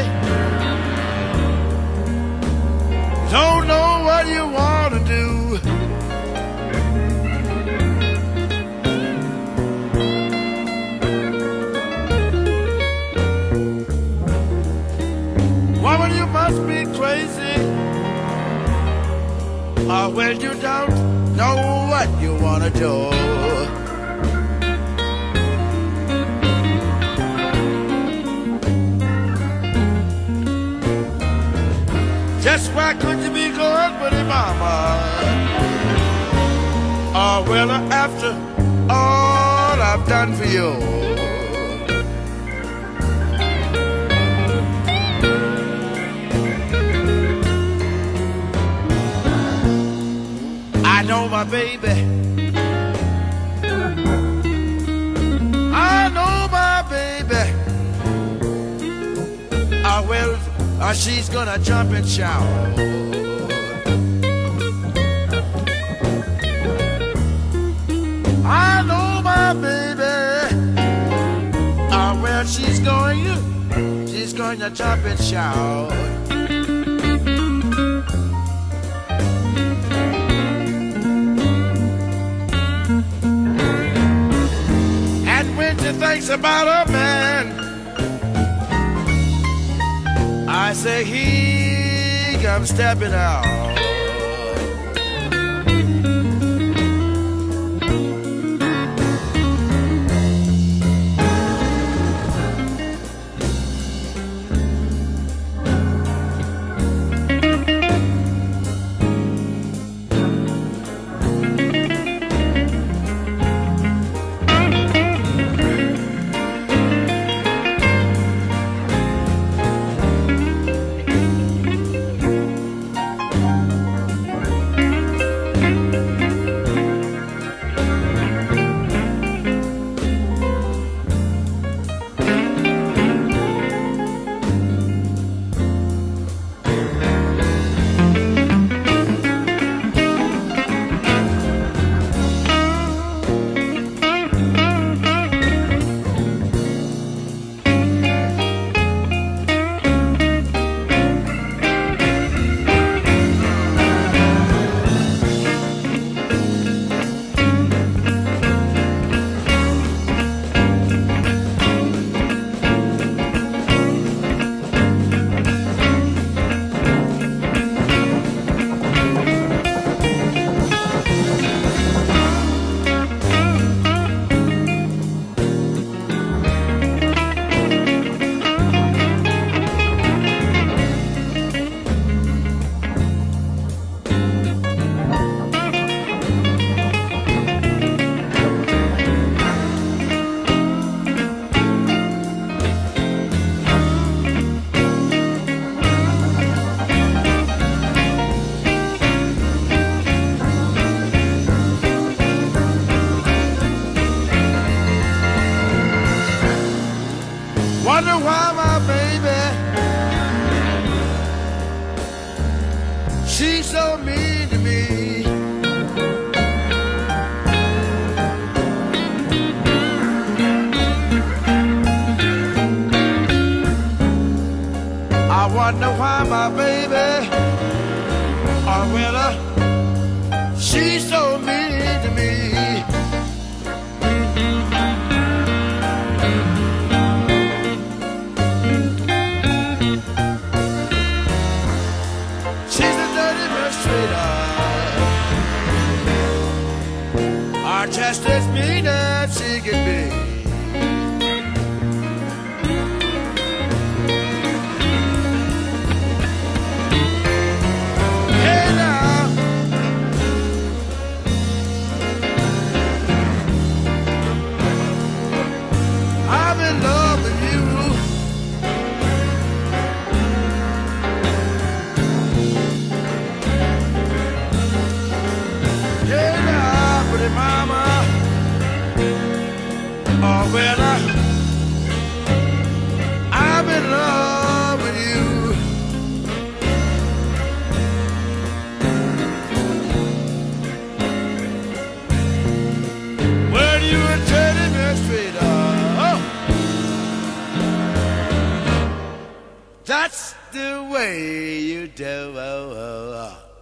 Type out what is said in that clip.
Don't know what you want to do. Woman, you must be crazy. Well, you don't know what you want to do. Just why could you be good with your mama? Well, after all I've done for you. I know my baby. I know my baby. Well, she's gonna jump and shout. I know my baby. Well, she's going to jump and shout. And when she thinks about her man, I say he comes stepping out. Wonder why my baby, she's so mean to me. I wonder why my baby, she's so mean to me. Just as mean as she can be. Hey now, I'm in love with you. Hey now, pretty mama. That's the way you do.